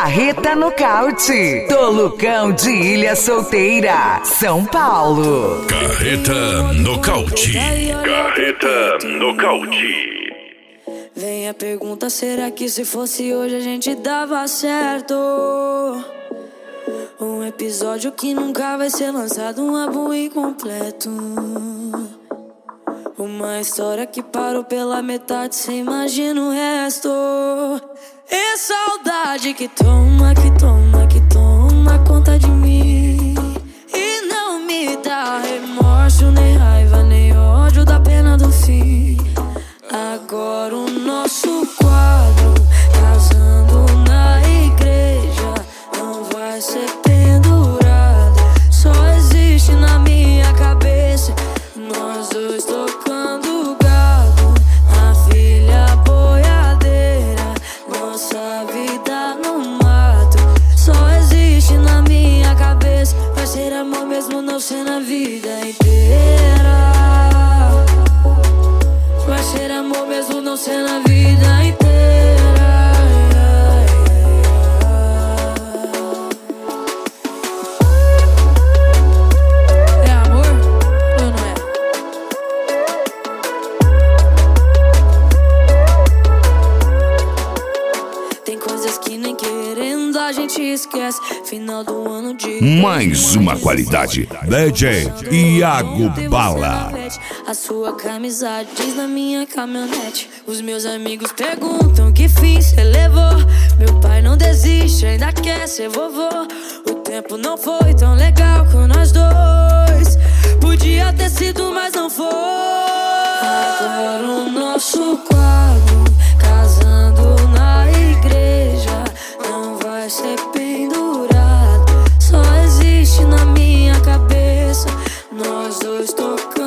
Carreta Nocaute, Tolucão de Ilha Solteira, São Paulo. Carreta Nocaute. Carreta Nocaute. Vem a pergunta, será que se fosse hoje a gente dava certo? Um episódio que nunca vai ser lançado, um álbum incompleto. Uma história que parou pela metade, cê imagina o resto. É saudade que toma, que toma, que toma conta de mim. E não me dá remorso, nem raiva, nem ódio da pena do fim. Agora o nosso quadro, casando na igreja, não vai ser pendurado. Só existe na minha cabeça, nós dois tocando gado, a filha boiadeira, nossa vida no mato. Só existe na minha cabeça, vai ser amor mesmo não ser na vida inteira. Vai ser amor mesmo não ser na vida inteira. É amor ou não é? Tem coisas que nem querendo a gente esquece. Final do ano de Mais uma qualidade. DJ Iago Bala. A sua camisa diz na minha caminhonete. Os meus amigos perguntam que fim cê levou. Meu pai não desiste, ainda quer ser vovô. O tempo não foi tão legal com nós dois. Podia ter sido, mas não foi. Agora o nosso quadro, casando na igreja, não vai ser pendurado. Só existe na minha cabeça, nós dois tocando